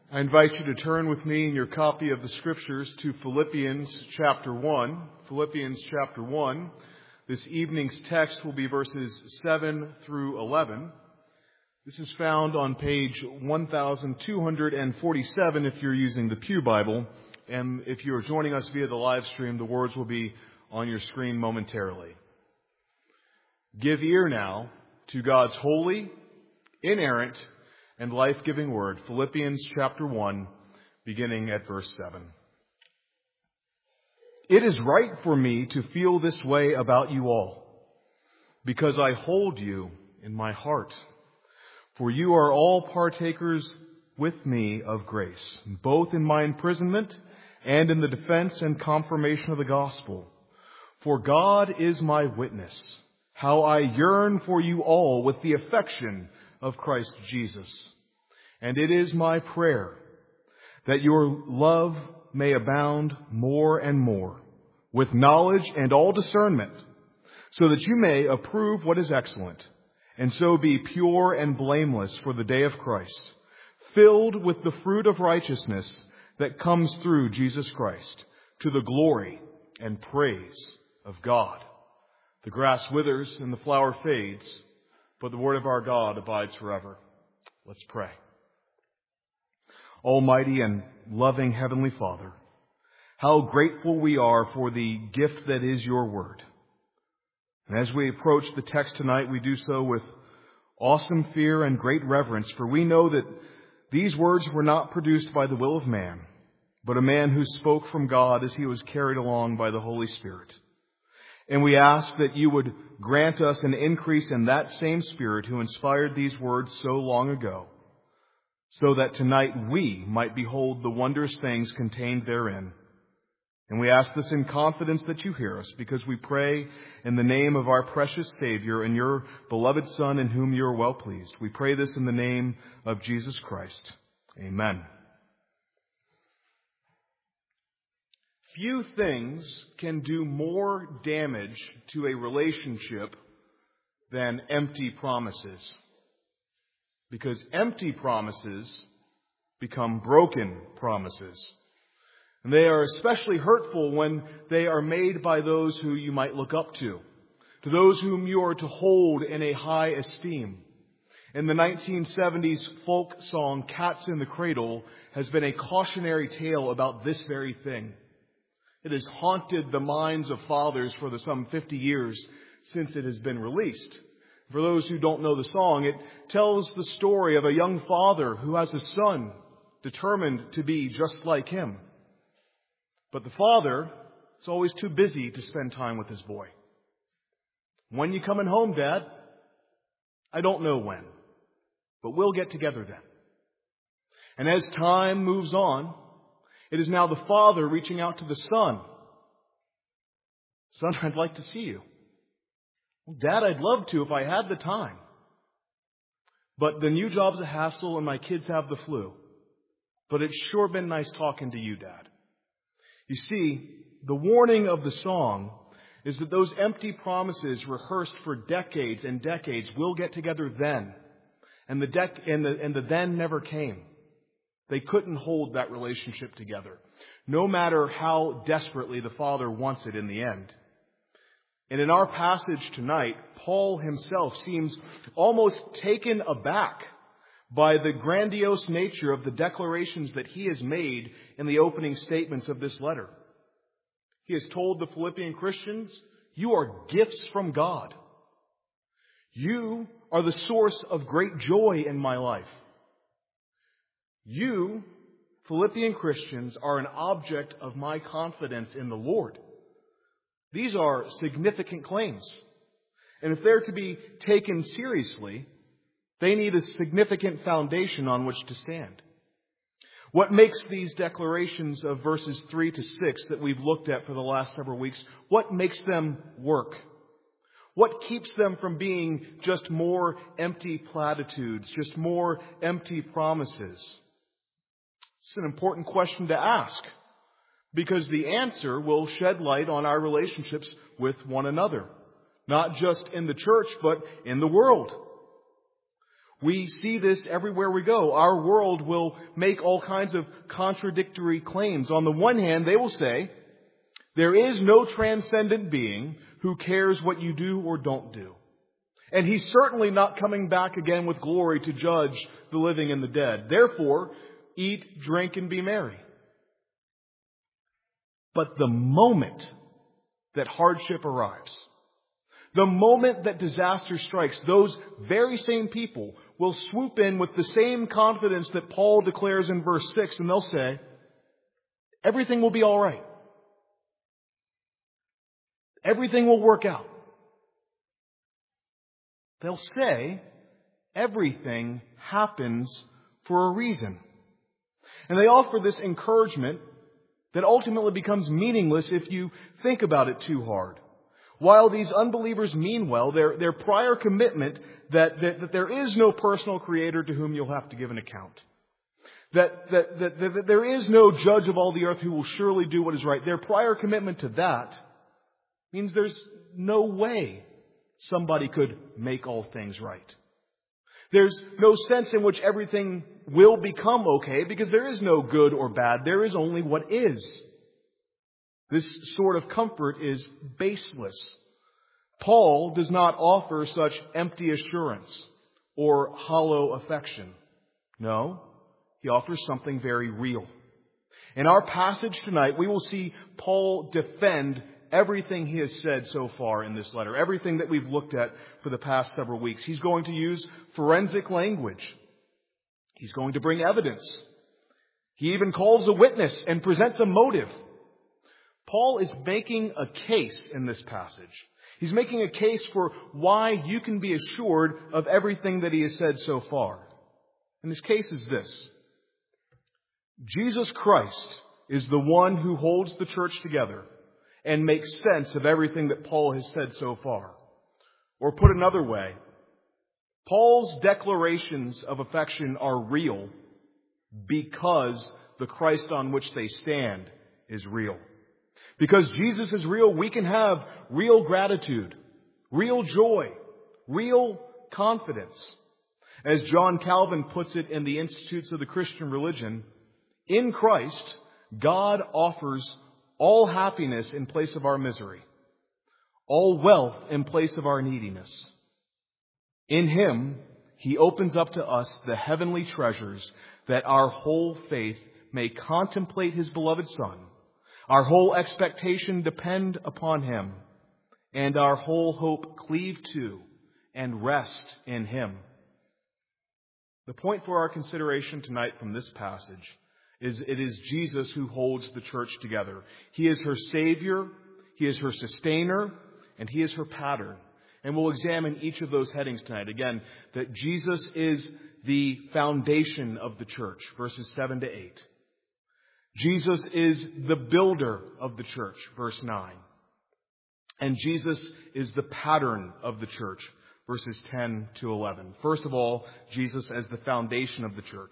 I invite you to turn with me in your copy of the Scriptures to Philippians chapter 1. Philippians chapter 1. This evening's text will be verses 7 through 11. This is found on page 1247 if you're using the Pew Bible. And if you're joining us via the live stream, the words will be on your screen momentarily. Give ear now to God's holy, inerrant, and life-giving word. Philippians chapter 1, beginning at verse 7. It is right for me to feel this way about you all, because I hold you in my heart. For you are all partakers with me of grace, both in my imprisonment and in the defense and confirmation of the gospel. For God is my witness, how I yearn for you all with the affection of Christ Jesus. And it is my prayer that your love may abound more and more with knowledge and all discernment, so that you may approve what is excellent, and so be pure and blameless for the day of Christ, filled with the fruit of righteousness that comes through Jesus Christ, to the glory and praise of God. The grass withers and the flower fades, but the word of our God abides forever. Let's pray. Almighty and loving Heavenly Father, how grateful we are for the gift that is your word. And as we approach the text tonight, we do so with awesome fear and great reverence, for we know that these words were not produced by the will of man, but a man who spoke from God as he was carried along by the Holy Spirit. And we ask that you would grant us an increase in that same Spirit who inspired these words so long ago, so that tonight we might behold the wondrous things contained therein. And we ask this in confidence that you hear us, because we pray in the name of our precious Savior and your beloved Son, in whom you are well pleased. We pray this in the name of Jesus Christ. Amen. Few things can do more damage to a relationship than empty promises, because empty promises become broken promises. And they are especially hurtful when they are made by those who you might look up to those whom you are to hold in a high esteem. In the 1970s folk song, Cats in the Cradle has been a cautionary tale about this very thing. It has haunted the minds of fathers for the some 50 years since it has been released. For those who don't know the song, it tells the story of a young father who has a son determined to be just like him. But the father is always too busy to spend time with his boy. When you coming home, Dad? I don't know when, but we'll get together then. And as time moves on, it is now the father reaching out to the son. Son, I'd like to see you. Well, Dad, I'd love to if I had the time. But the new job's a hassle and my kids have the flu. But it's sure been nice talking to you, Dad. You see, the warning of the song is that those empty promises rehearsed for decades and decades will get together then. And the then never came. They couldn't hold that relationship together, no matter how desperately the father wants it in the end. And in our passage tonight, Paul himself seems almost taken aback by the grandiose nature of the declarations that he has made in the opening statements of this letter. He has told the Philippian Christians, you are gifts from God. You are the source of great joy in my life. You, Philippian Christians, are an object of my confidence in the Lord. These are significant claims. And if they're to be taken seriously, they need a significant foundation on which to stand. What makes these declarations of verses 3 to 6 that we've looked at for the last several weeks, what makes them work? What keeps them from being just more empty platitudes, just more empty promises? It's an important question to ask, because the answer will shed light on our relationships with one another, not just in the church, but in the world. We see this everywhere we go. Our world will make all kinds of contradictory claims. On the one hand, they will say, there is no transcendent being who cares what you do or don't do. And He's certainly not coming back again with glory to judge the living and the dead. Therefore, eat, drink, and be merry. But the moment that hardship arrives, the moment that disaster strikes, those very same people will swoop in with the same confidence that Paul declares in verse 6, and they'll say, everything will be all right. Everything will work out. They'll say, everything happens for a reason. And they offer this encouragement that ultimately becomes meaningless if you think about it too hard. While these unbelievers mean well, their prior commitment that there is no personal creator to whom you'll have to give an account, that there is no judge of all the earth who will surely do what is right, their prior commitment to that means there's no way somebody could make all things right. There's no sense in which everything will become okay because there is no good or bad. There is only what is. This sort of comfort is baseless. Paul does not offer such empty assurance or hollow affection. No, he offers something very real. In our passage tonight, we will see Paul defend everything he has said so far in this letter, everything that we've looked at for the past several weeks. He's going to use forensic language. He's going to bring evidence. He even calls a witness and presents a motive. Paul is making a case in this passage. He's making a case for why you can be assured of everything that he has said so far. And his case is this: Jesus Christ is the one who holds the church together and makes sense of everything that Paul has said so far. Or put another way, Paul's declarations of affection are real because the Christ on which they stand is real. Because Jesus is real, we can have real gratitude, real joy, real confidence. As John Calvin puts it in the Institutes of the Christian Religion, in Christ, God offers all happiness in place of our misery, all wealth in place of our neediness. In Him, He opens up to us the heavenly treasures that our whole faith may contemplate His beloved Son, our whole expectation depend upon Him, and our whole hope cleave to and rest in Him. The point for our consideration tonight from this passage is it is Jesus who holds the church together. He is her Savior, He is her sustainer, and He is her pattern. And we'll examine each of those headings tonight. Again, that Jesus is the foundation of the church, verses 7 to 8. Jesus is the builder of the church, verse 9. And Jesus is the pattern of the church, verses 10 to 11. First of all, Jesus as the foundation of the church.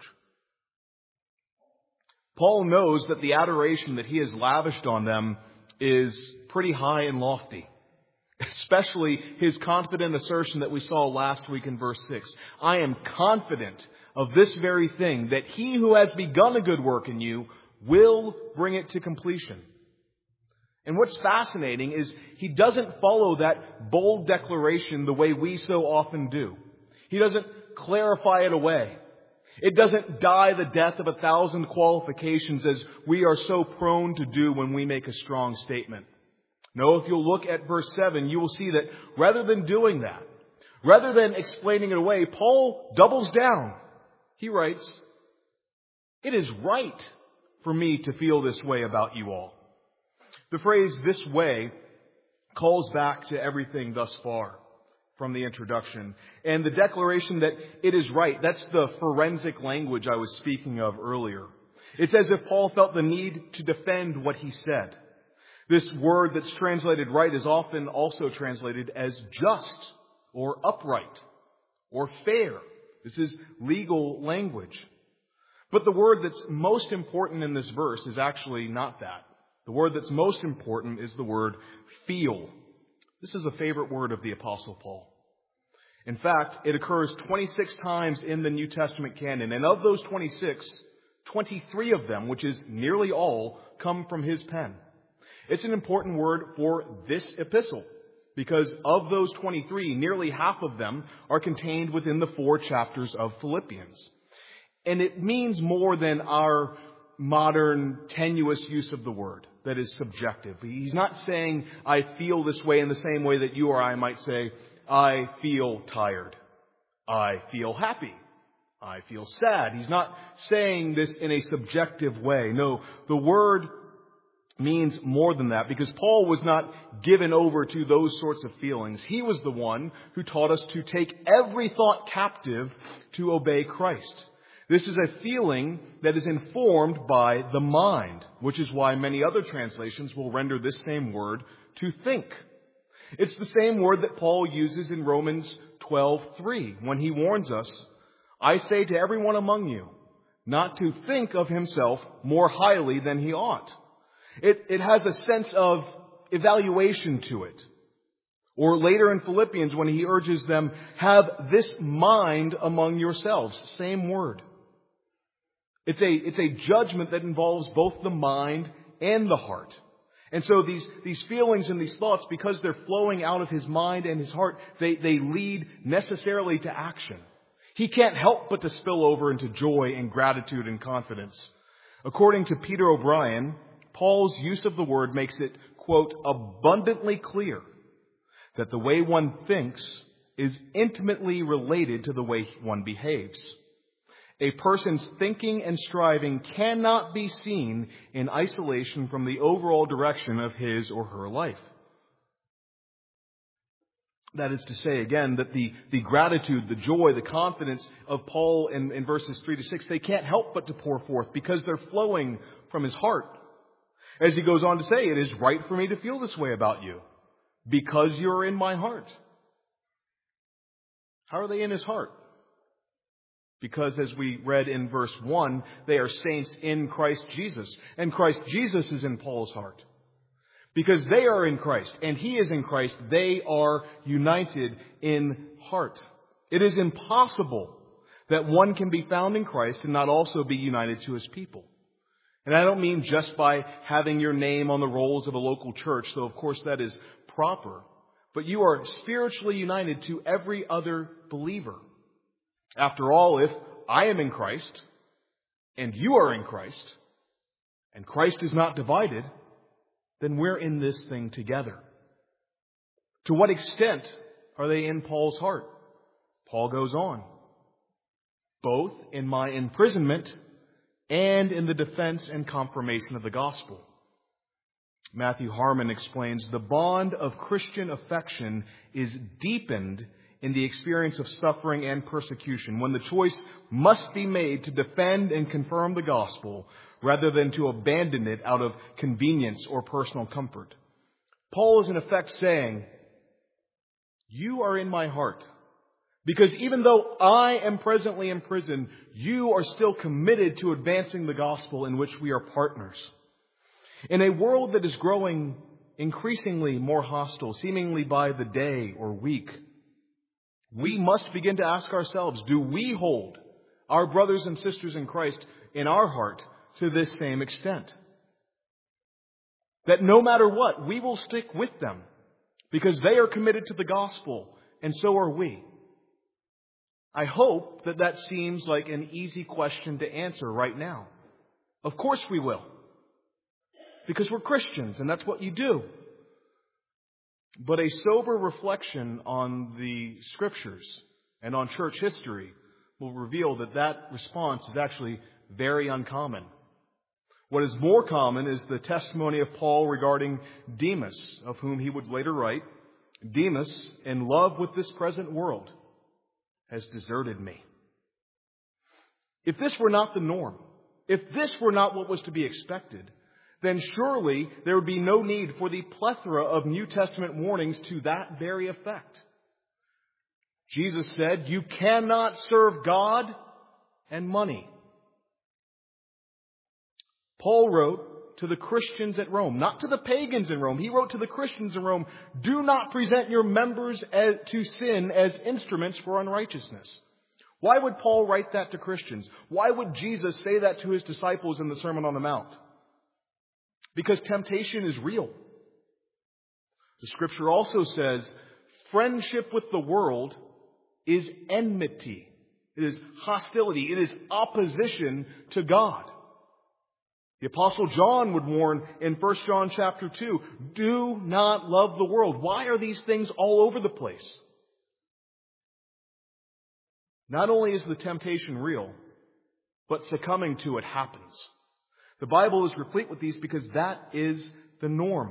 Paul knows that the adoration that he has lavished on them is pretty high and lofty. Especially his confident assertion that we saw last week in verse 6. I am confident of this very thing, that He who has begun a good work in you will bring it to completion. And what's fascinating is he doesn't follow that bold declaration the way we so often do. He doesn't clarify it away. It doesn't die the death of 1,000 qualifications as we are so prone to do when we make a strong statement. No, if you'll look at verse 7, you will see that rather than doing that, rather than explaining it away, Paul doubles down. He writes, it is right for me to feel this way about you all. The phrase "this way" calls back to everything thus far from the introduction. And the declaration that it is right, that's the forensic language I was speaking of earlier. It's as if Paul felt the need to defend what he said. This word that's translated right is often also translated as just or upright or fair. This is legal language. But the word that's most important in this verse is actually not that. The word that's most important is the word feel. This is a favorite word of the Apostle Paul. In fact, it occurs 26 times in the New Testament canon. And of those 26, 23 of them, which is nearly all, come from his pen. It's an important word for this epistle, because of those 23, nearly half of them are contained within the 4 chapters of Philippians. And it means more than our modern tenuous use of the word that is subjective. He's not saying, I feel this way in the same way that you or I might say, I feel tired. I feel happy. I feel sad. He's not saying this in a subjective way. No, the word means more than that, because Paul was not given over to those sorts of feelings. He was the one who taught us to take every thought captive to obey Christ. This is a feeling that is informed by the mind, which is why many other translations will render this same word to think. It's the same word that Paul uses in Romans 12:3 when he warns us, I say to everyone among you, not to think of himself more highly than he ought. It has a sense of evaluation to it. Or later in Philippians when he urges them, have this mind among yourselves. Same word. It's a judgment that involves both the mind and the heart. And so these feelings and these thoughts, because they're flowing out of his mind and his heart, they lead necessarily to action. He can't help but to spill over into joy and gratitude and confidence. According to Peter O'Brien, Paul's use of the word makes it, quote, abundantly clear that the way one thinks is intimately related to the way one behaves. A person's thinking and striving cannot be seen in isolation from the overall direction of his or her life. That is to say, again, that the gratitude, the joy, the confidence of Paul in verses 3-6, they can't help but to pour forth because they're flowing from his heart. As he goes on to say, it is right for me to feel this way about you because you're in my heart. How are they in his heart? Because as we read in verse 1, they are saints in Christ Jesus. And Christ Jesus is in Paul's heart. Because they are in Christ and he is in Christ, they are united in heart. It is impossible that one can be found in Christ and not also be united to his people. And I don't mean just by having your name on the rolls of a local church, though of course that is proper. But you are spiritually united to every other believer. After all, if I am in Christ and you are in Christ and Christ is not divided, then we're in this thing together. To what extent are they in Paul's heart? Paul goes on. Both in my imprisonment and in the defense and confirmation of the gospel. Matthew Harmon explains, the bond of Christian affection is deepened in the experience of suffering and persecution, when the choice must be made to defend and confirm the gospel rather than to abandon it out of convenience or personal comfort. Paul is in effect saying, you are in my heart, because even though I am presently in prison, you are still committed to advancing the gospel in which we are partners. In a world that is growing increasingly more hostile, seemingly by the day or week, we must begin to ask ourselves, do we hold our brothers and sisters in Christ in our heart to this same extent? That no matter what, we will stick with them because they are committed to the gospel, and so are we. I hope that seems like an easy question to answer right now. Of course we will. Because we're Christians, and that's what you do. But a sober reflection on the Scriptures and on church history will reveal that response is actually very uncommon. What is more common is the testimony of Paul regarding Demas, of whom he would later write, Demas, in love with this present world, has deserted me. If this were not the norm, if this were not what was to be expected, then surely there would be no need for the plethora of New Testament warnings to that very effect. Jesus said, you cannot serve God and money. Paul wrote to the Christians at Rome, not to the pagans in Rome. He wrote to the Christians in Rome, do not present your members to sin as instruments for unrighteousness. Why would Paul write that to Christians? Why would Jesus say that to his disciples in the Sermon on the Mount? Because temptation is real. The Scripture also says, friendship with the world is enmity. It is hostility. It is opposition to God. The Apostle John would warn in 1 John chapter 2, do not love the world. Why are these things all over the place? Not only is the temptation real, but succumbing to it happens. The Bible is replete with these because that is the norm.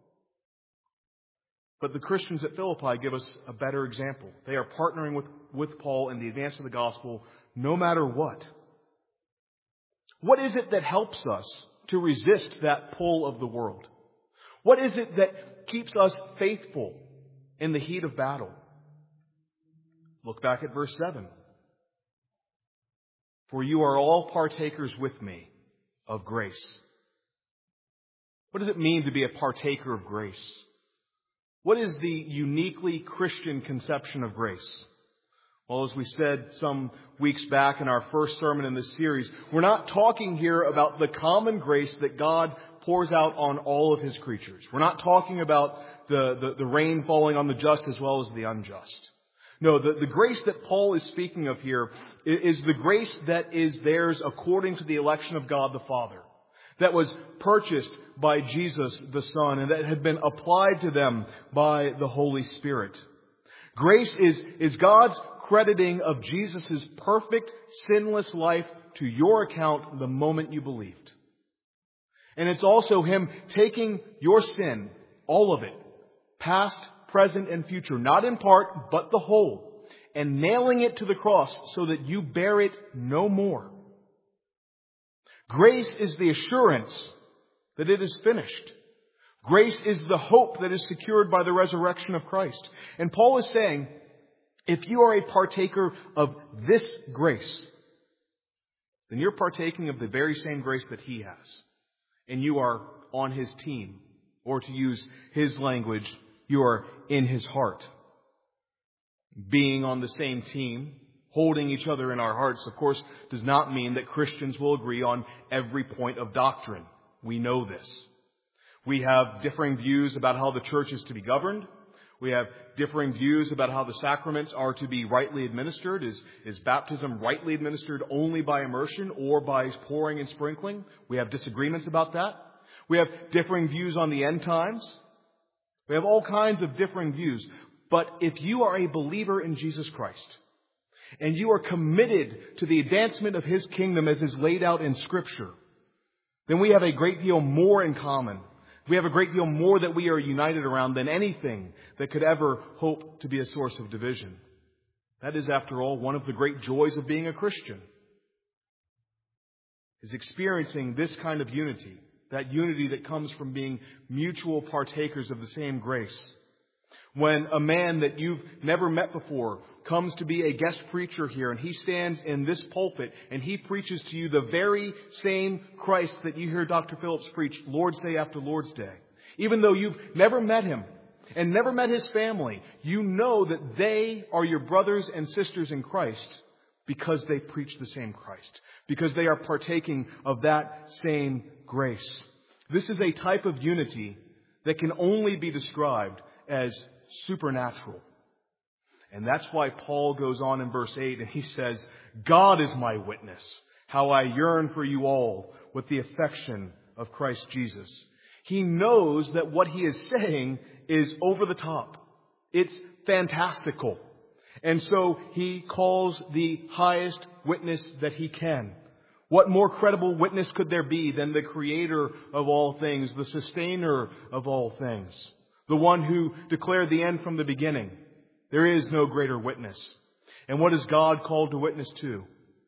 But the Christians at Philippi give us a better example. They are partnering with Paul in the advance of the gospel no matter what. What is it that helps us to resist that pull of the world? What is it that keeps us faithful in the heat of battle? Look back at verse 7. For you are all partakers with me of grace. What does it mean to be a partaker of grace? What is the uniquely Christian conception of grace? Well, as we said some weeks back in our first sermon in this series, we're not talking here about the common grace that God pours out on all of His creatures. We're not talking about the rain falling on the just as well as the unjust. No, the grace that Paul is speaking of here is the grace that is theirs according to the election of God the Father, that was purchased by Jesus the Son, and that had been applied to them by the Holy Spirit. Grace is God's crediting of Jesus' perfect, sinless life to your account the moment you believed. And it's also Him taking your sin, all of it, past, present, and future, not in part, but the whole, and nailing it to the cross so that you bear it no more. Grace is the assurance that it is finished. Grace is the hope that is secured by the resurrection of Christ. And Paul is saying, if you are a partaker of this grace, then you're partaking of the very same grace that He has. And you are on His team. Or to use His language, you are in His heart. Being on the same team, holding each other in our hearts, of course, does not mean that Christians will agree on every point of doctrine. We know this. We have differing views about how the church is to be governed. We have differing views about how the sacraments are to be rightly administered. Is baptism rightly administered only by immersion or by pouring and sprinkling? We have disagreements about that. We have differing views on the end times. We have all kinds of differing views. But if you are a believer in Jesus Christ, and you are committed to the advancement of His kingdom as is laid out in Scripture, then we have a great deal more in common. We have a great deal more that we are united around than anything that could ever hope to be a source of division. That is, after all, one of the great joys of being a Christian, is experiencing this kind of unity, that unity that comes from being mutual partakers of the same grace. When a man that you've never met before comes to be a guest preacher here, and he stands in this pulpit and he preaches to you the very same Christ that you hear Dr. Phillips preach Lord's Day after Lord's Day. Even though you've never met him and never met his family, you know that they are your brothers and sisters in Christ because they preach the same Christ, because they are partaking of that same grace. This is a type of unity that can only be described as supernatural. And that's why Paul goes on in verse 8 and he says, God is my witness, how I yearn for you all with the affection of Christ Jesus. He knows that what he is saying is over the top. It's fantastical. And so he calls the highest witness that he can. What more credible witness could there be than the Creator of all things, the Sustainer of all things, the one who declared the end from the beginning? There is no greater witness. And what is God called to witness to?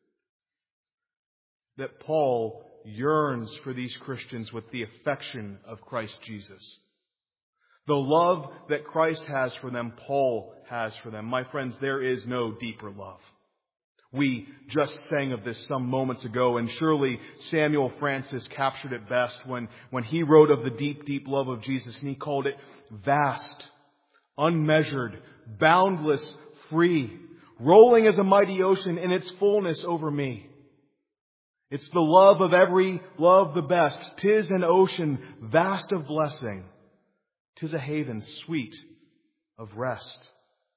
That Paul yearns for these Christians with the affection of Christ Jesus. The love that Christ has for them, Paul has for them. My friends, there is no deeper love. We just sang of this some moments ago, and surely Samuel Francis captured it best when he wrote of the deep, deep love of Jesus, and he called it vast, unmeasured, boundless, free, rolling as a mighty ocean in its fullness over me. It's the love of every love the best. 'Tis an ocean vast of blessing. 'Tis a haven sweet of rest.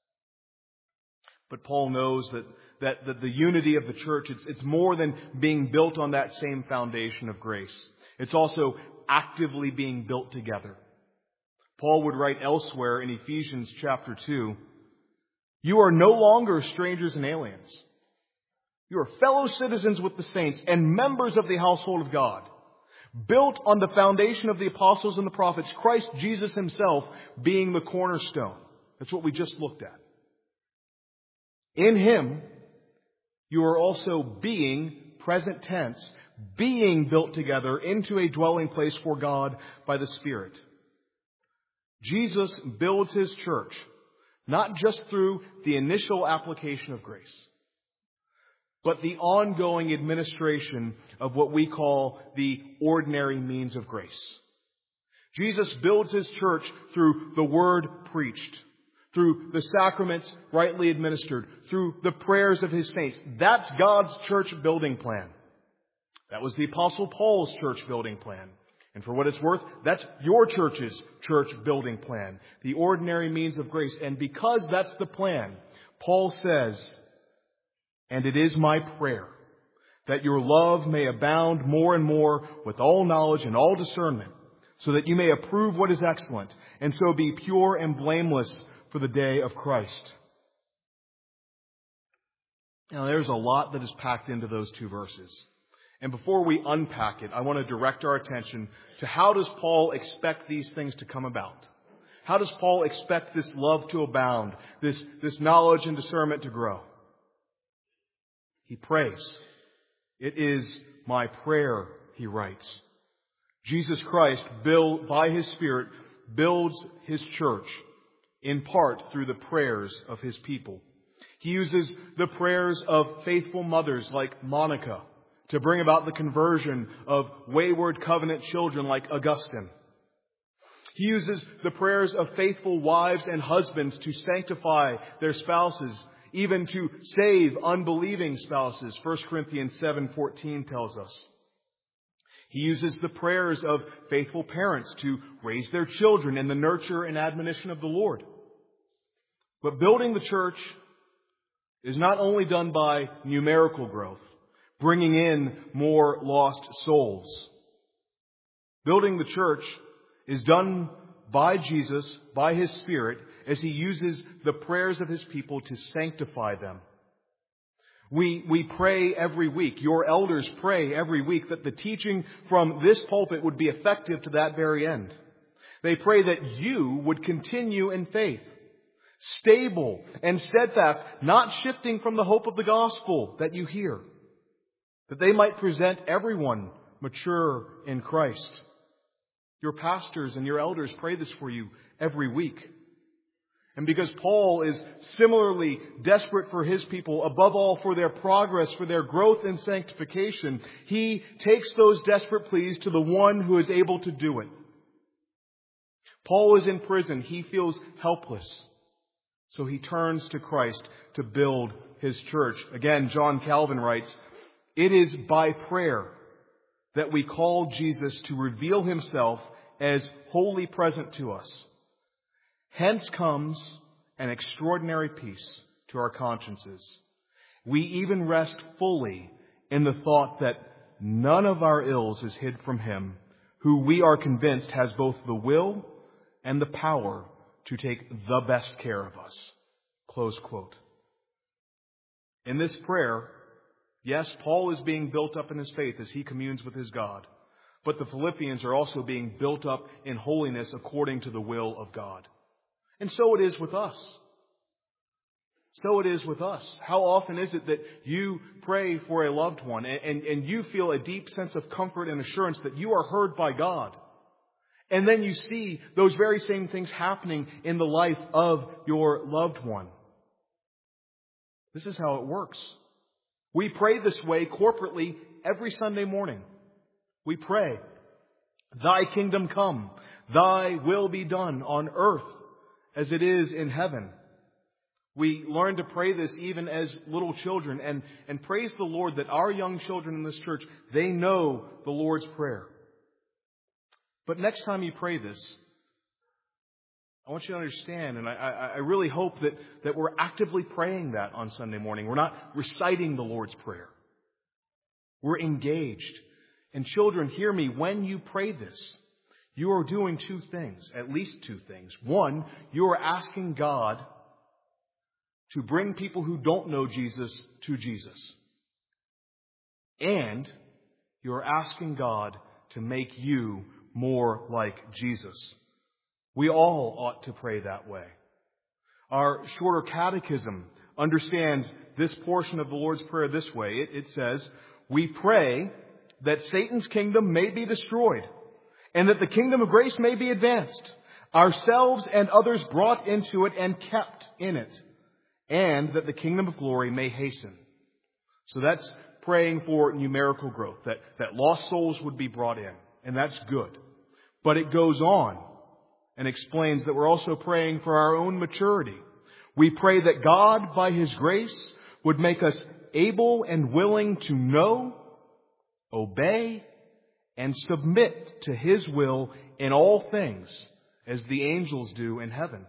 But Paul knows that the unity of the church, it's more than being built on that same foundation of grace. It's also actively being built together. Paul would write elsewhere in Ephesians chapter 2, "You are no longer strangers and aliens. You are fellow citizens with the saints and members of the household of God, built on the foundation of the apostles and the prophets, Christ Jesus himself being the cornerstone." That's what we just looked at. In him, you are also being, present tense, being built together into a dwelling place for God by the Spirit. Jesus builds his church, not just through the initial application of grace, but the ongoing administration of what we call the ordinary means of grace. Jesus builds his church through the word preached, through the sacraments rightly administered, through the prayers of his saints. That's God's church building plan. That was the Apostle Paul's church building plan. And for what it's worth, that's your church's church building plan, the ordinary means of grace. And because that's the plan, Paul says, "And it is my prayer that your love may abound more and more with all knowledge and all discernment, so that you may approve what is excellent, and so be pure and blameless for the day of Christ." Now, there's a lot that is packed into those two verses. And before we unpack it, I want to direct our attention to how does Paul expect these things to come about? How does Paul expect this love to abound, this knowledge and discernment to grow? He prays. "It is my prayer," he writes. Jesus Christ, by his Spirit, builds his church in part through the prayers of his people. He uses the prayers of faithful mothers like Monica to bring about the conversion of wayward covenant children like Augustine. He uses the prayers of faithful wives and husbands to sanctify their spouses, even to save unbelieving spouses. 1 Corinthians 7:14 tells us. He uses the prayers of faithful parents to raise their children in the nurture and admonition of the Lord. But building the church is not only done by numerical growth, bringing in more lost souls. Building the church is done by Jesus, by his Spirit, as he uses the prayers of his people to sanctify them. We pray every week. Your elders pray every week that the teaching from this pulpit would be effective to that very end. They pray that you would continue in faith, stable and steadfast, not shifting from the hope of the gospel that you hear, that they might present everyone mature in Christ. Your pastors and your elders pray this for you every week. And because Paul is similarly desperate for his people, above all for their progress, for their growth in sanctification, he takes those desperate pleas to the one who is able to do it. Paul is in prison. He feels helpless. So he turns to Christ to build his church. Again, John Calvin writes, "It is by prayer that we call Jesus to reveal himself as wholly present to us. Hence comes an extraordinary peace to our consciences. We even rest fully in the thought that none of our ills is hid from him, who we are convinced has both the will and the power to take the best care of us." Close quote. In this prayer, yes, Paul is being built up in his faith as he communes with his God. But the Philippians are also being built up in holiness according to the will of God. And so it is with us. So it is with us. How often is it that you pray for a loved one and you feel a deep sense of comfort and assurance that you are heard by God? And then you see those very same things happening in the life of your loved one. This is how it works. We pray this way corporately every Sunday morning. We pray, Thy kingdom come, Thy will be done on earth as it is in heaven. We learn to pray this even as little children, and praise the Lord that our young children in this church, they know the Lord's Prayer. But next time you pray this, I want you to understand, and I really hope that we're actively praying that on Sunday morning. We're not reciting the Lord's Prayer. We're engaged. And children, hear me, when you pray this, you are doing two things, at least two things. One, you are asking God to bring people who don't know Jesus to Jesus. And you are asking God to make you more like Jesus. We all ought to pray that way. Our shorter catechism understands this portion of the Lord's Prayer this way. It says, we pray that Satan's kingdom may be destroyed and that the kingdom of grace may be advanced, ourselves and others brought into it and kept in it, and that the kingdom of glory may hasten. So that's praying for numerical growth, that lost souls would be brought in, and that's good. But it goes on and explains that we're also praying for our own maturity. We pray that God, by His grace, would make us able and willing to know, obey, and submit to His will in all things, as the angels do in heaven.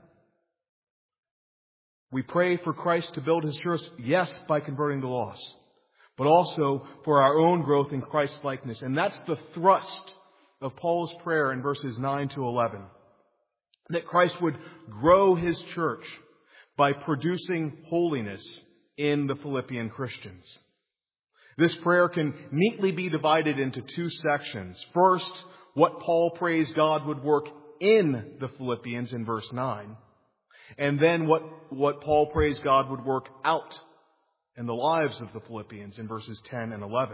We pray for Christ to build His church, yes, by converting the lost, but also for our own growth in Christ-likeness. And that's the thrust of Paul's prayer in verses 9 to 11. That Christ would grow His church by producing holiness in the Philippian Christians. This prayer can neatly be divided into two sections. First, what Paul prays God would work in the Philippians in verse 9. And then what Paul prays God would work out in the lives of the Philippians in verses 10 and 11.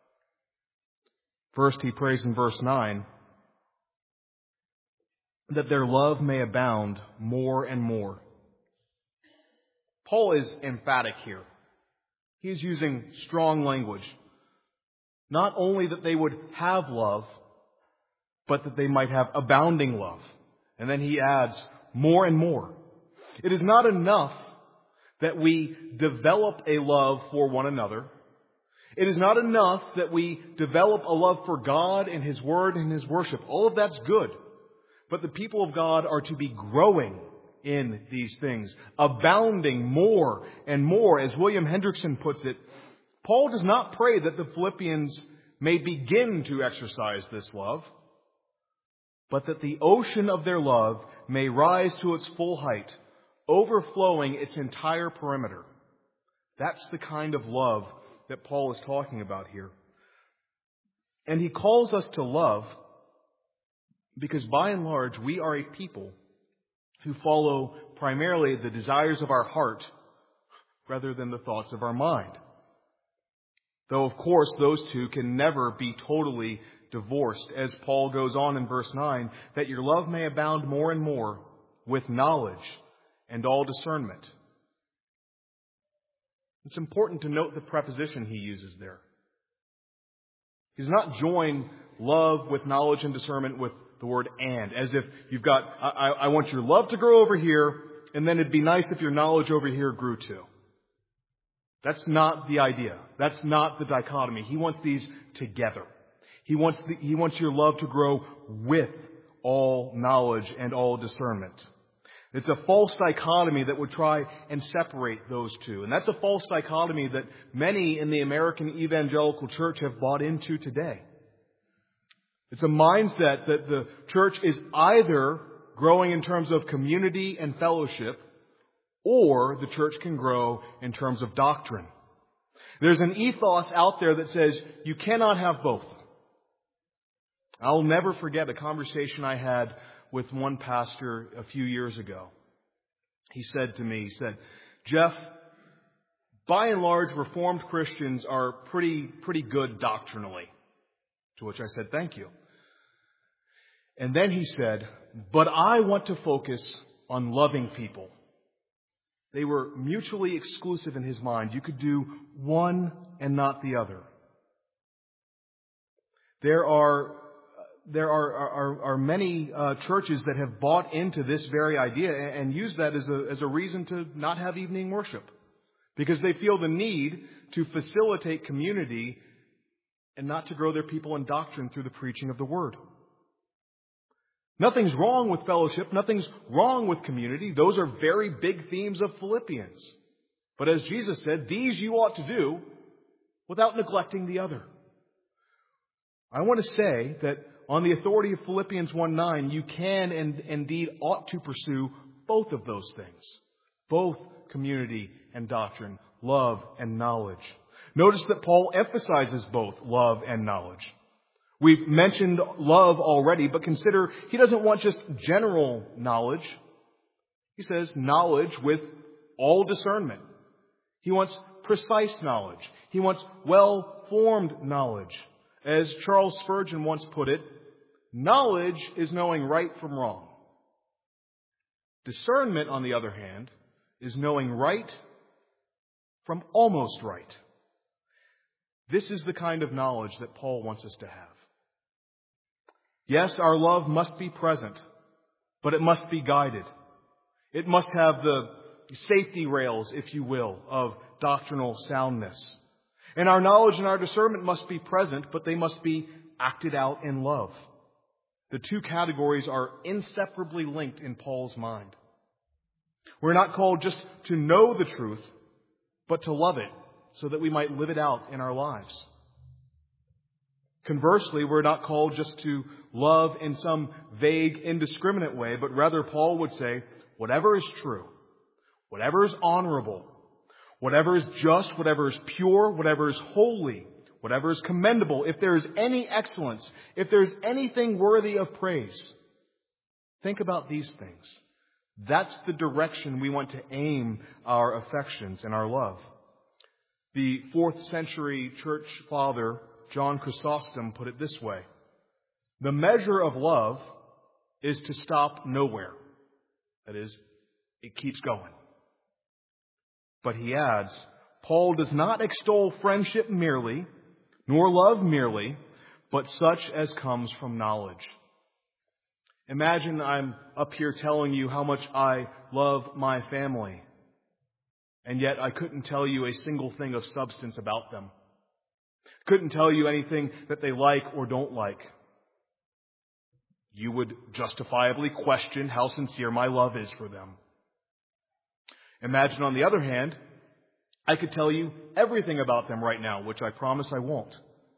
First, he prays in verse 9 that their love may abound more and more. Paul is emphatic here. He is using strong language. Not only that they would have love, but that they might have abounding love. And then he adds more and more. It is not enough that we develop a love for one another. It is not enough that we develop a love for God and His Word and His worship. All of that's good. But the people of God are to be growing in these things, abounding more and more. As William Hendrickson puts it, Paul does not pray that the Philippians may begin to exercise this love, but that the ocean of their love may rise to its full height, overflowing its entire perimeter. That's the kind of love that Paul is talking about here. And he calls us to love because by and large we are a people who follow primarily the desires of our heart rather than the thoughts of our mind. Though, of course, those two can never be totally divorced, as Paul goes on in verse 9, that your love may abound more and more with knowledge and all discernment. It's important to note the preposition he uses there. He does not join love with knowledge and discernment with the word and, as if you've got, I want your love to grow over here, and then it'd be nice if your knowledge over here grew too. That's not the idea. That's not the dichotomy. He wants these together. He wants your love to grow with all knowledge and all discernment. It's a false dichotomy that would try and separate those two. And that's a false dichotomy that many in the American evangelical church have bought into today. It's a mindset that the church is either growing in terms of community and fellowship, or the church can grow in terms of doctrine. There's an ethos out there that says you cannot have both. I'll never forget a conversation I had with one pastor a few years ago. He said to me, Jeff, by and large, Reformed Christians are pretty good doctrinally. To which I said, thank you. And then he said, but I want to focus on loving people. They were mutually exclusive in his mind. You could do one and not the other. There are many churches that have bought into this very idea and use that as a reason to not have evening worship, because they feel the need to facilitate community and not to grow their people in doctrine through the preaching of the Word. Nothing's wrong with fellowship. Nothing's wrong with community. Those are very big themes of Philippians. But as Jesus said, these you ought to do without neglecting the other. I want to say that on the authority of Philippians 1:9, you can and indeed ought to pursue both of those things. Both community and doctrine, love and knowledge. Notice that Paul emphasizes both love and knowledge. We've mentioned love already, but consider he doesn't want just general knowledge. He says knowledge with all discernment. He wants precise knowledge. He wants well-formed knowledge. As Charles Spurgeon once put it, knowledge is knowing right from wrong. Discernment, on the other hand, is knowing right from almost right. This is the kind of knowledge that Paul wants us to have. Yes, our love must be present, but it must be guided. It must have the safety rails, if you will, of doctrinal soundness. And our knowledge and our discernment must be present, but they must be acted out in love. The two categories are inseparably linked in Paul's mind. We're not called just to know the truth, but to love it so that we might live it out in our lives. Conversely, we're not called just to love in some vague, indiscriminate way, but rather Paul would say, whatever is true, whatever is honorable, whatever is just, whatever is pure, whatever is holy, whatever is commendable, if there is any excellence, if there is anything worthy of praise, think about these things. That's the direction we want to aim our affections and our love. The 4th century church father, John Chrysostom, put it this way: the measure of love is to stop nowhere. That is, it keeps going. But he adds, Paul does not extol friendship merely, nor love merely, but such as comes from knowledge. Imagine I'm up here telling you how much I love my family, and yet I couldn't tell you a single thing of substance about them. Couldn't tell you anything that they like or don't like. You would justifiably question how sincere my love is for them. Imagine, on the other hand, I could tell you everything about them right now, which I promise I won't.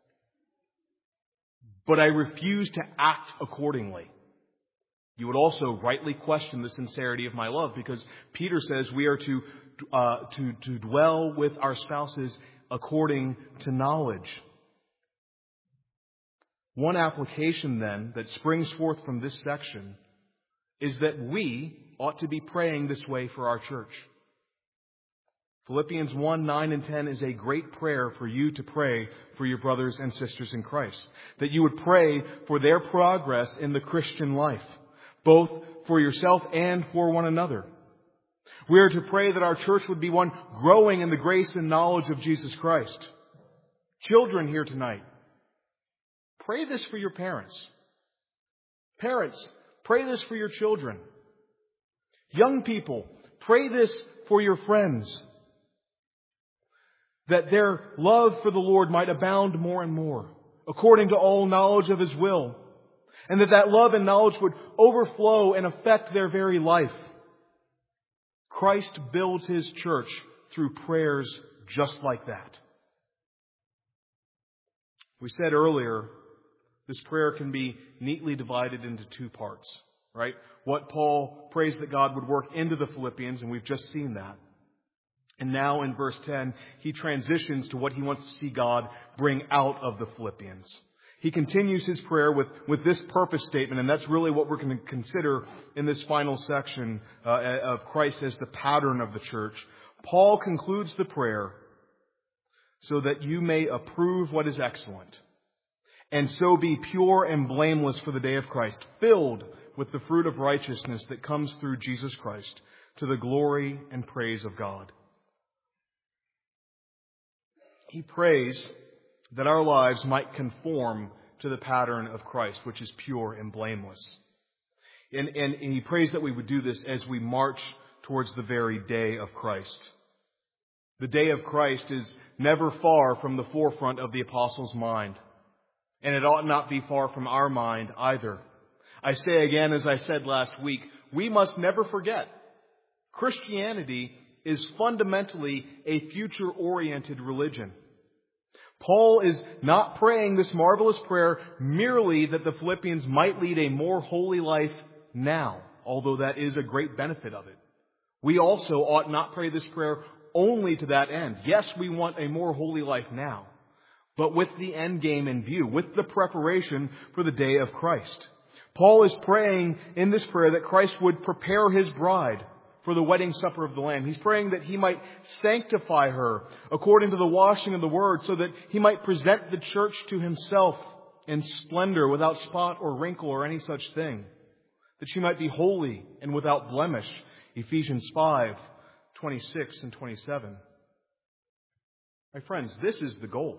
But I refuse to act accordingly. You would also rightly question the sincerity of my love, because Peter says we are to dwell with our spouses according to knowledge. One application, then, that springs forth from this section is that we ought to be praying this way for our church. Philippians 1:9 and 10 is a great prayer for you to pray for your brothers and sisters in Christ. That you would pray for their progress in the Christian life, both for yourself and for one another. We are to pray that our church would be one growing in the grace and knowledge of Jesus Christ. Children here tonight, pray this for your parents. Parents, pray this for your children. Young people, pray this for your friends. That their love for the Lord might abound more and more, according to all knowledge of His will. And that love and knowledge would overflow and affect their very life. Christ builds His church through prayers just like that. We said earlier, this prayer can be neatly divided into two parts, right? What Paul prays that God would work into the Philippians, and we've just seen that. And now in verse 10, he transitions to what he wants to see God bring out of the Philippians. He continues his prayer with this purpose statement, and that's really what we're going to consider in this final section of Christ as the pattern of the church. Paul concludes the prayer, so that you may approve what is excellent, and so be pure and blameless for the day of Christ, filled with the fruit of righteousness that comes through Jesus Christ, to the glory and praise of God. he prays that our lives might conform to the pattern of Christ, which is pure and blameless. And he prays that we would do this as we march towards the very day of Christ. The day of Christ is never far from the forefront of the apostles' mind. And it ought not be far from our mind either. I say again, as I said last week, we must never forget Christianity is fundamentally a future-oriented religion. Paul is not praying this marvelous prayer merely that the Philippians might lead a more holy life now, although that is a great benefit of it. We also ought not pray this prayer only to that end. Yes, we want a more holy life now, but with the end game in view, with the preparation for the day of Christ. Paul is praying in this prayer that Christ would prepare his bride for the wedding supper of the Lamb. He's praying that he might sanctify her according to the washing of the Word, so that he might present the church to himself in splendor, without spot or wrinkle or any such thing, that she might be holy and without blemish. Ephesians 5:26 and 27. My friends, this is the goal.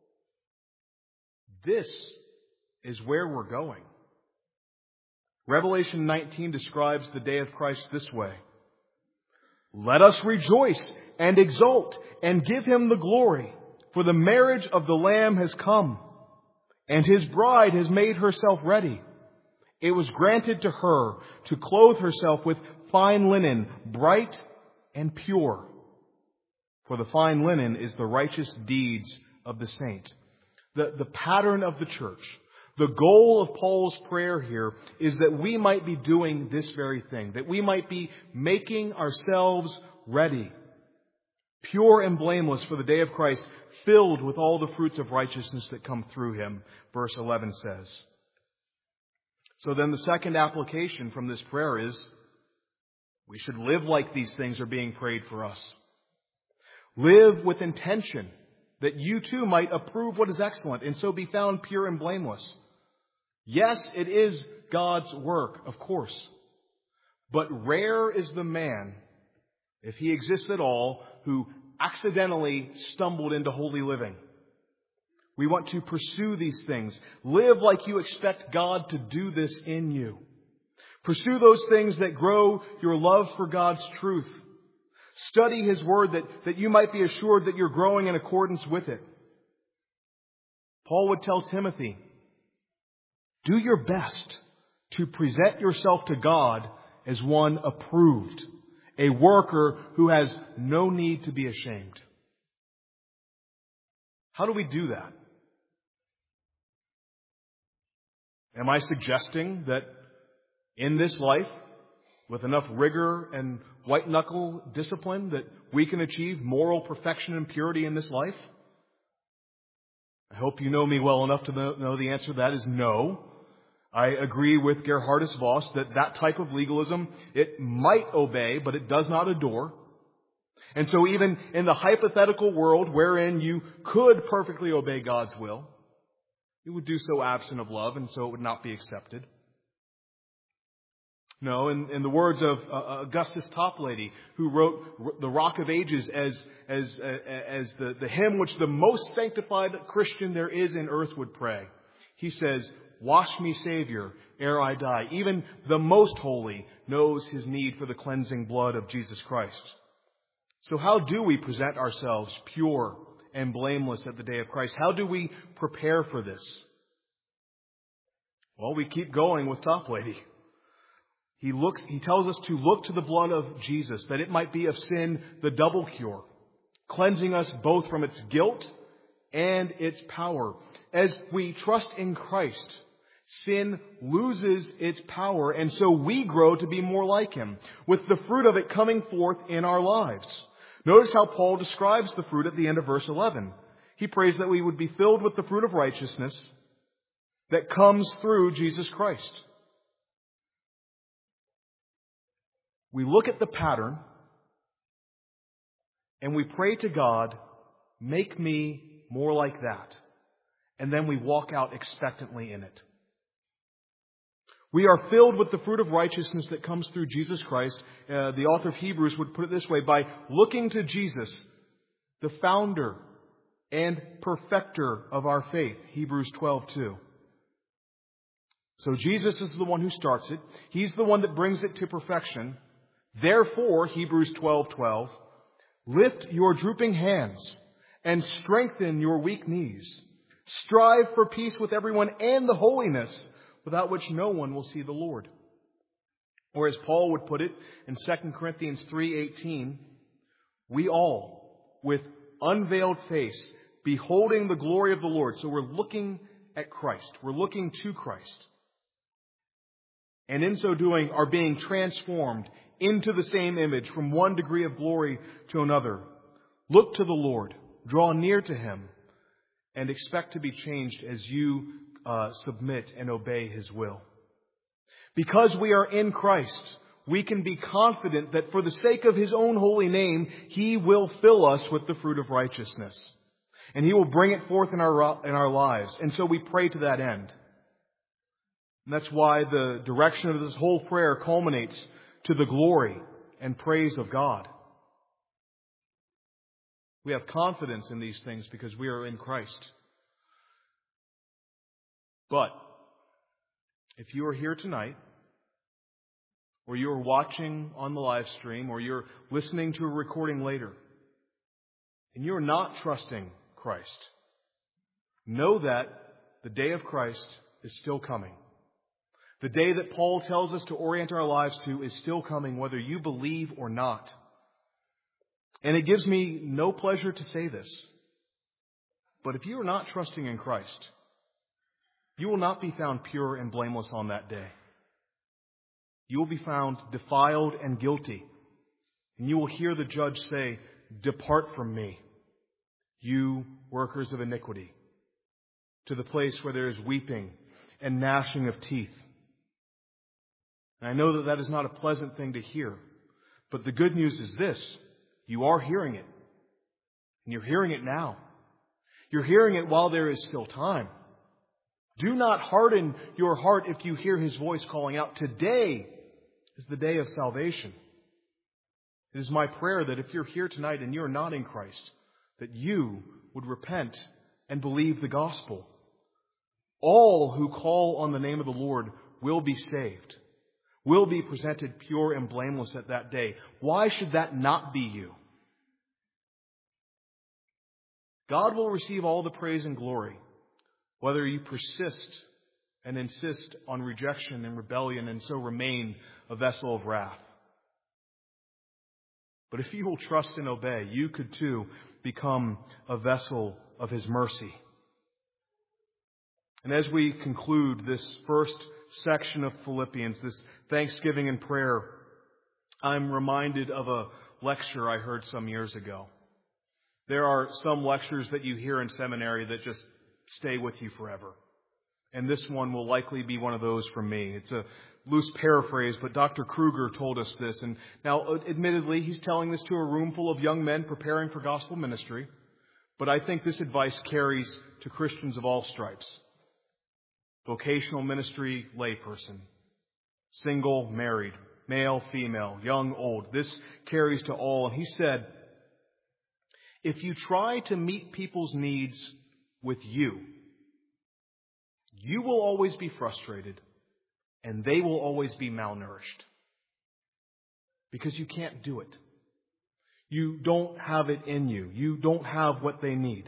This is where we're going. Revelation 19 describes the day of Christ this way. Let us rejoice and exult and give him the glory, for the marriage of the Lamb has come, and his bride has made herself ready. It was granted to her to clothe herself with fine linen, bright and pure. For the fine linen is the righteous deeds of the saint. The pattern of the church. The goal of Paul's prayer here is that we might be doing this very thing, that we might be making ourselves ready, pure and blameless for the day of Christ, filled with all the fruits of righteousness that come through him, verse 11 says. So then the second application from this prayer is we should live like these things are being prayed for us. Live with intention, that you too might approve what is excellent and so be found pure and blameless. Yes, it is God's work, of course. But rare is the man, if he exists at all, who accidentally stumbled into holy living. We want to pursue these things. Live like you expect God to do this in you. Pursue those things that grow your love for God's truth. Study His Word that you might be assured that you're growing in accordance with it. Paul would tell Timothy, do your best to present yourself to God as one approved, a worker who has no need to be ashamed. How do we do that? Am I suggesting that in this life, with enough rigor and white-knuckle discipline, that we can achieve moral perfection and purity in this life? I hope you know me well enough to know the answer to that is no. I agree with Gerhardus Voss that type of legalism, it might obey, but it does not adore. And so even in the hypothetical world wherein you could perfectly obey God's will, you would do so absent of love, and so it would not be accepted. No, in the words of Augustus Toplady, who wrote The Rock of Ages as the hymn which the most sanctified Christian there is in earth would pray, he says, wash me, Savior, ere I die. Even the most holy knows his need for the cleansing blood of Jesus Christ. So how do we present ourselves pure and blameless at the day of Christ? How do we prepare for this? Well, we keep going with Toplady. He tells us to look to the blood of Jesus, that it might be of sin the double cure, cleansing us both from its guilt and its power. As we trust in Christ, sin loses its power, and so we grow to be more like Him, with the fruit of it coming forth in our lives. Notice how Paul describes the fruit at the end of verse 11. He prays that we would be filled with the fruit of righteousness that comes through Jesus Christ. We look at the pattern and we pray to God, make me more like that. And then we walk out expectantly in it. We are filled with the fruit of righteousness that comes through Jesus Christ. The author of Hebrews would put it this way, by looking to Jesus, the founder and perfecter of our faith, Hebrews 12:2. So Jesus is the one who starts it. He's the one that brings it to perfection. Therefore, Hebrews 12:12, lift your drooping hands and strengthen your weak knees. Strive for peace with everyone and the holiness, without which no one will see the Lord. Or as Paul would put it in 2 Corinthians 3:18, we all, with unveiled face, beholding the glory of the Lord. So we're looking at Christ. We're looking to Christ. And in so doing are being transformed into the same image from one degree of glory to another. Look to the Lord, draw near to Him, and expect to be changed as you submit and obey His will. Because we are in Christ, we can be confident that for the sake of His own holy name, He will fill us with the fruit of righteousness. And He will bring it forth in our lives. And so we pray to that end. And that's why the direction of this whole prayer culminates to the glory and praise of God. We have confidence in these things because we are in Christ. But if you are here tonight, or you are watching on the live stream, or you're listening to a recording later, and you're not trusting Christ, know that the day of Christ is still coming. The day that Paul tells us to orient our lives to is still coming, whether you believe or not. And it gives me no pleasure to say this, but if you are not trusting in Christ, you will not be found pure and blameless on that day. You will be found defiled and guilty, and you will hear the judge say, "Depart from me, you workers of iniquity," to the place where there is weeping and gnashing of teeth. And I know that that is not a pleasant thing to hear, but the good news is this: you are hearing it, and you're hearing it now. You're hearing it while there is still time. Do not harden your heart if you hear His voice calling out. Today is the day of salvation. It is my prayer that if you're here tonight and you're not in Christ, that you would repent and believe the gospel. All who call on the name of the Lord will be saved, will be presented pure and blameless at that day. Why should that not be you? God will receive all the praise and glory, whether you persist and insist on rejection and rebellion and so remain a vessel of wrath. But if you will trust and obey, you could too become a vessel of His mercy. And as we conclude this first section of Philippians, this thanksgiving and prayer, I'm reminded of a lecture I heard some years ago. There are some lectures that you hear in seminary that just stay with you forever. And this one will likely be one of those for me. It's a loose paraphrase, but Dr. Kruger told us this. And now, admittedly, he's telling this to a room full of young men preparing for gospel ministry. But I think this advice carries to Christians of all stripes. Vocational ministry, layperson. Single, married. Male, female, young, old. This carries to all. And he said, if you try to meet people's needs with you will always be frustrated, and they will always be malnourished. Because you can't do it. You don't have it in you. You don't have what they need.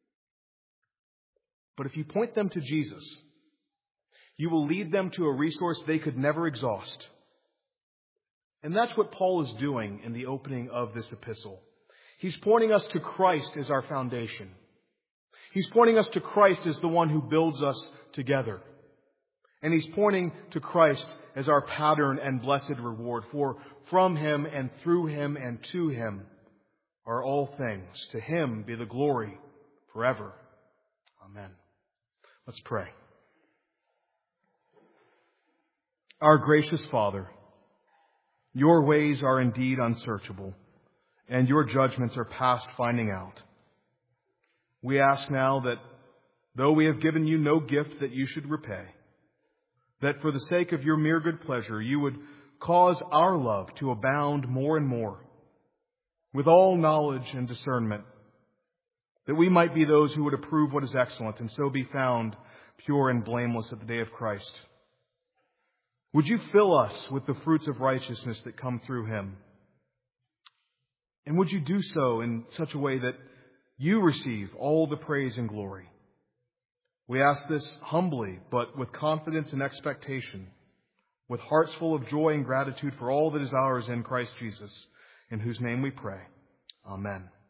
But if you point them to Jesus, you will lead them to a resource they could never exhaust. And that's what Paul is doing in the opening of this epistle. He's pointing us to Christ as our foundation. He's pointing us to Christ as the one who builds us together. And He's pointing to Christ as our pattern and blessed reward. For from Him and through Him and to Him are all things. To Him be the glory forever. Amen. Let's pray. Our gracious Father, Your ways are indeed unsearchable, and Your judgments are past finding out. We ask now that, though we have given You no gift that You should repay, that for the sake of Your mere good pleasure, You would cause our love to abound more and more, with all knowledge and discernment, that we might be those who would approve what is excellent and so be found pure and blameless at the day of Christ. Would you fill us with the fruits of righteousness that come through him? And would you do so in such a way that you receive all the praise and glory? We ask this humbly, but with confidence and expectation, with hearts full of joy and gratitude for all that is ours in Christ Jesus, in whose name we pray. Amen.